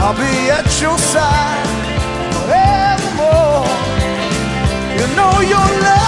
I'll be at your side forevermore. You know your love